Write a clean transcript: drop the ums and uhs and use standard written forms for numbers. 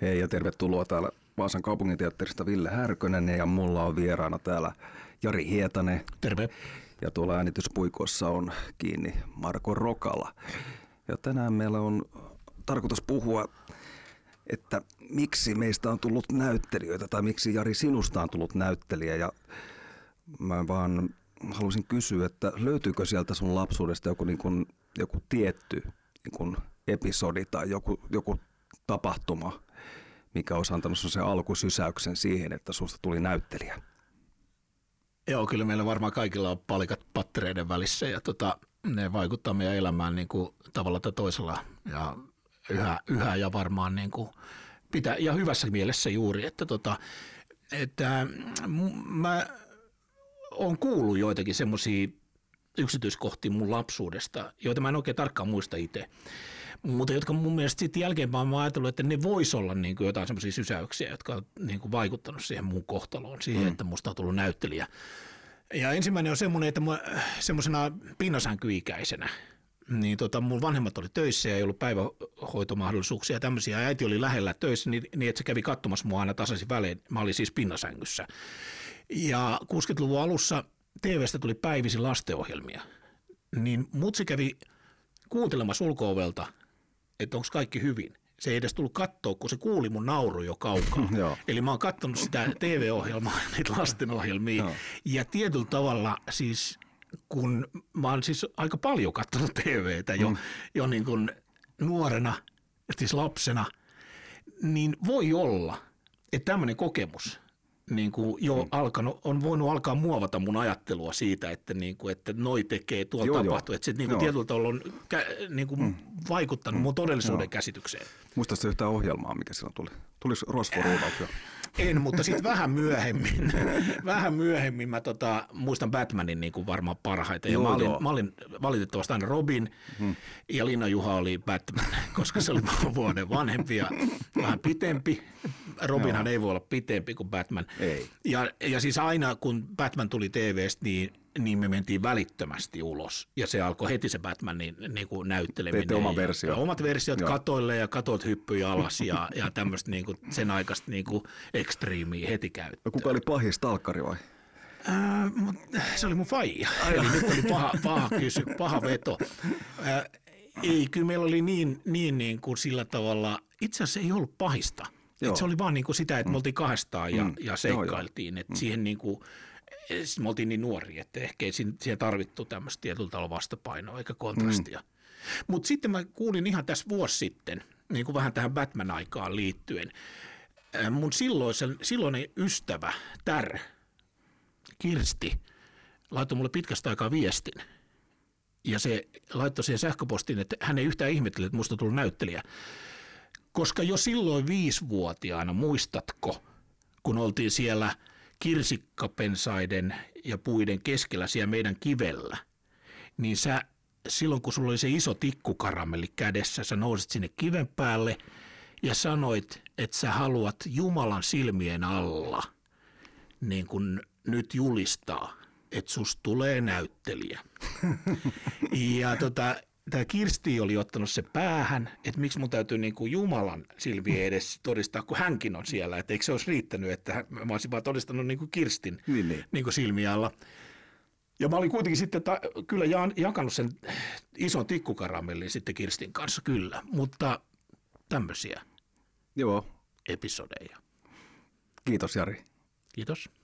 Hei ja tervetuloa täällä Vaasan kaupunginteatterista Ville Härkönen ja mulla on vieraana täällä Jari Hietanen. Terve. Ja tuolla äänityspuikossa on kiinni Marko Rokala. Ja tänään meillä on tarkoitus puhua, että miksi meistä on tullut näyttelijöitä tai miksi Jari sinusta on tullut näyttelijä. Ja mä vaan haluaisin kysyä, että löytyykö sieltä sun lapsuudesta joku tietty episodi tai joku tapahtuma, mikä olisi antanut sen alkusysäyksen siihen, että susta tuli näyttelijä? Joo, kyllä meillä varmaan kaikilla on palikat pattereiden välissä ja ne vaikuttaa meidän elämään niin kuin tavalla tai toisella ja yhä ja varmaan niin kuin pitää, ja hyvässä mielessä juuri, että mä oon kuullut joitakin semmoisia yksityiskohtia mun lapsuudesta, joita mä en oikein tarkkaan muista itse, mutta jotka mun mielestä sitten jälkeenpäin mä oon ajatellut, että ne vois olla niin kuin jotain semmoisia sysäyksiä, jotka on niin kuin vaikuttanut siihen mun kohtaloon, siihen, että musta on tullut näyttelijä. Ja ensimmäinen on semmoinen, että semmoisena pinnasänkyikäisenä, niin mun vanhemmat oli töissä ja ei ollut päivähoitomahdollisuuksia ja tämmöisiä. Äiti oli lähellä töissä niin, että se kävi katsomassa mua aina tasaisin välein. Mä olin siis pinnasängyssä. Ja 60-luvun alussa TV:stä tuli päivisin lastenohjelmia. Niin mutsi kävi kuuntelemassa ulko-ovelta, että onko kaikki hyvin. Se ei edes tullut katsoa, kun se kuuli mun nauru jo kaukaa. Eli mä oon katsonut sitä TV-ohjelmaa, niitä lastenohjelmia. Ja tietyllä tavalla siis, kun mä oon siis aika paljon katsonut TVtä jo niin kuin nuorena, siis lapsena, niin voi olla, että tämmöinen kokemus niin kuin jo on voinut alkaa muovata mun ajattelua siitä, että, niin kuin, että noi tekee, tuolla tapahtuu. Että se niin kuin tietyllä tavalla on niin kuin vaikuttanut mun todellisuuden käsitykseen. Muistatko yhtään ohjelmaa, mikä silloin tuli? Tuliko Rosvo-ruudaus jo? En, mutta sitten vähän myöhemmin mä muistan Batmanin niin kuin varmaan parhaiten. Ja mä olin valitettavasti aina Robin ja Linna Juha oli Batman, koska se oli vuoden vanhempi ja vähän pitempi. Robinhan ei voi olla pitempi kuin Batman. Ei. Ja siis aina kun Batman tuli TV:stä, niin me mentiin välittömästi ulos. Ja se alkoi heti se Batmanin niin kuin näytteleminen. Teitte oma versio. Omat versiot katoille ja katot hyppyi alas ja tämmöistä niin kuin sen aikaista niin kuin ekstriimiä heti käyttöön. No kuka oli pahis, talkkari vai? Se oli mun faija. Eli nyt oli paha veto. Ei, kyllä meillä oli niin kuin sillä tavalla, itse asiassa ei ollut pahista. Et se oli vaan niin kuin sitä, että me oltiin kahdestaan ja seikkailtiin. Että siihen niin kuin, me oltiin niin nuoria, että ehkä ei siihen tarvittu tämmöistä tietyllä tavalla vastapainoa eikä kontrastia. Mutta sitten mä kuulin ihan tässä vuosi sitten, niin kuin vähän tähän Batman-aikaan liittyen, mun silloinen ystävä Kirsti laittoi mulle pitkästä aikaa viestin. Ja se laittoi siihen sähköpostiin, että hän ei yhtään ihmettele, että musta on tullut näyttelijä. Koska jo silloin 5-vuotiaana, muistatko, kun oltiin siellä kirsikkapensaiden ja puiden keskellä siellä meidän kivellä, niin sä silloin kun sulla oli se iso tikkukaramelli kädessä, sä nousit sinne kiven päälle ja sanoit, että sä haluat Jumalan silmien alla niin kun nyt julistaa, että susta tulee näyttelijä. Ja tämä Kirsti oli ottanut se päähän, että miksi mun täytyy niin kuin Jumalan silmien edessä todistaa, kun hänkin on siellä. Että eikö se olisi riittänyt, että mä olisin vaan todistanut niin kuin Kirstin niin kuin silmien alla. Ja mä olin kuitenkin sitten kyllä jakanut sen ison tikkukaramellin sitten Kirstin kanssa, kyllä. Mutta tämmöisiä episodeja. Kiitos Jari. Kiitos.